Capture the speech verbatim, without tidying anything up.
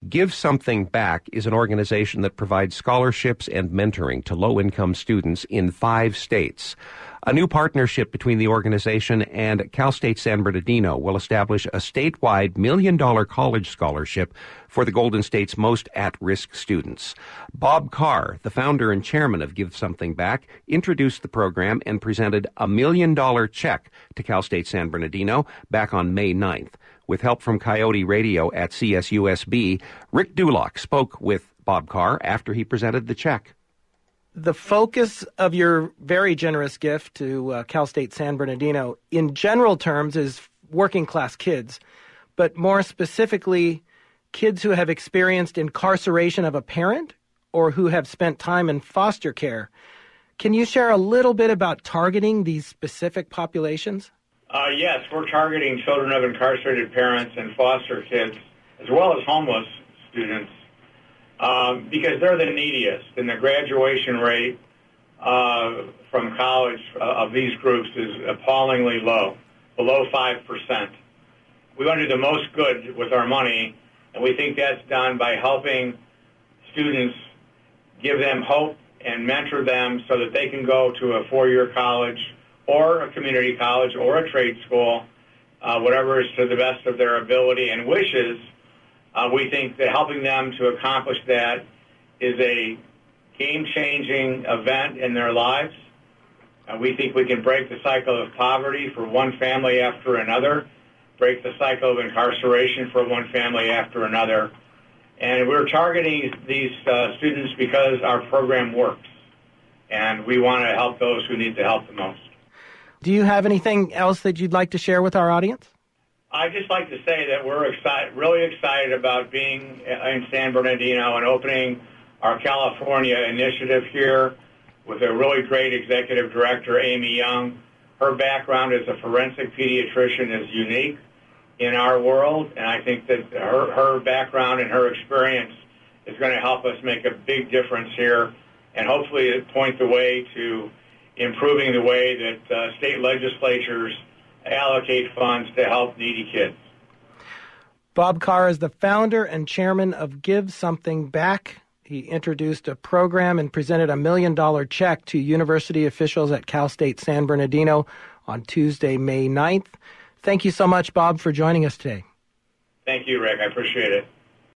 Give Something Back is an organization that provides scholarships and mentoring to low-income students in five states. A new partnership between the organization and Cal State San Bernardino will establish a statewide million-dollar college scholarship for the Golden State's most at-risk students. Bob Carr, the founder and chairman of Give Something Back, introduced the program and presented a million-dollar check to Cal State San Bernardino back on May ninth. With help from Coyote Radio at C S U S B, Rick Dulock spoke with Bob Carr after he presented the check. The focus of your very generous gift to uh, Cal State San Bernardino, in general terms, is working-class kids, but more specifically, kids who have experienced incarceration of a parent or who have spent time in foster care. Can you share a little bit about targeting these specific populations? Uh, yes, we're targeting children of incarcerated parents and foster kids, as well as homeless students. Um, because they're the neediest, and the graduation rate uh, from college uh, of these groups is appallingly low, below five percent. We want to do the most good with our money, and we think that's done by helping students, give them hope and mentor them so that they can go to a four-year college or a community college or a trade school, uh, whatever is to the best of their ability and wishes. Uh, we think that helping them to accomplish that is a game-changing event in their lives. Uh, we think we can break the cycle of poverty for one family after another, break the cycle of incarceration for one family after another. And we're targeting these uh, students because our program works, and we want to help those who need the help the most. Do you have anything else that you'd like to share with our audience? I'd just like to say that we're excited, really excited about being in San Bernardino and opening our California initiative here with a really great executive director, Amy Young. Her background as a forensic pediatrician is unique in our world, and I think that her, her background and her experience is going to help us make a big difference here and hopefully point the way to improving the way that uh, state legislatures allocate funds to help needy kids. Bob Carr is the founder and chairman of Give Something Back. He introduced a program and presented a million-dollar check to university officials at Cal State San Bernardino on Tuesday, May ninth. Thank you so much, Bob, for joining us today. Thank you, Rick. I appreciate it.